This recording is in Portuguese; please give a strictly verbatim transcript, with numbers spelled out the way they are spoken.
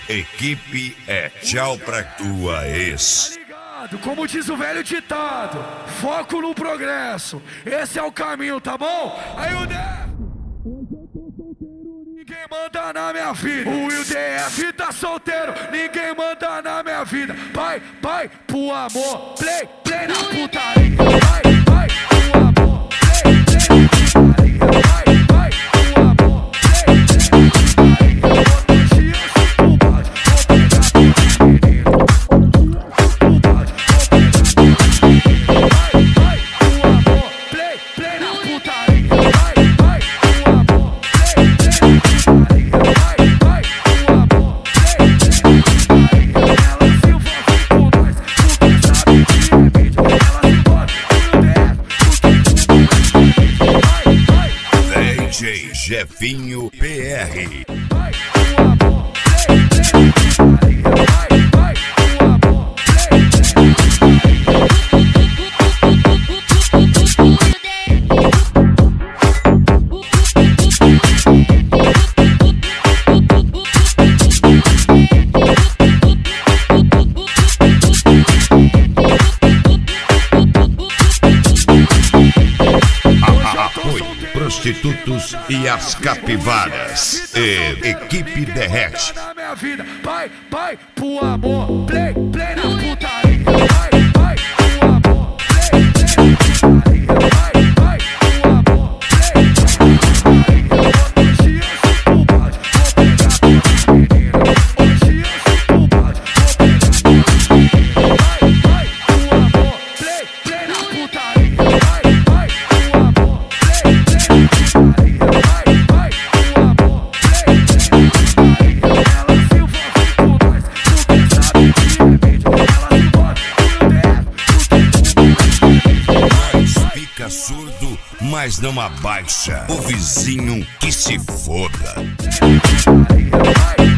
Equipe é tchau pra tua ex. Como diz o velho ditado, foco no progresso, esse é o caminho, tá bom? Aí o D F, hoje eu tô solteiro, ninguém manda na minha vida. O Will D F tá solteiro, ninguém manda na minha vida. Vai, vai pro amor, play, play na putaria. Vai, vai pro amor, play, play na putaria. Vai, vai pro amor, play, play na putaria. Hoje eu sou o balde, vou pegar toda menina. Jefinho P R. Prostitutos e as capivaras. E Equipe Derrete. Vai, vai pro amor, play, play na putaria. Vai, vai pro amor, play, play na putaria. Vai, vai pro amor, play, play na putaria. Hoje eu sou o balde, vou pegar toda menina. Hoje eu sou o balde, vou pegar toda menina. Vai, vai pro amor, play, play na putaria. Vai, vai pro amor, play, play na putaria. Vai, vai pro amor, play, play na putaria. Ela se envolve com nós, porque sabe que é vídeo. Ela se envolve com o D F, porque Nós fica surdo, mas não abaixa. O vizinho que se foda. vai,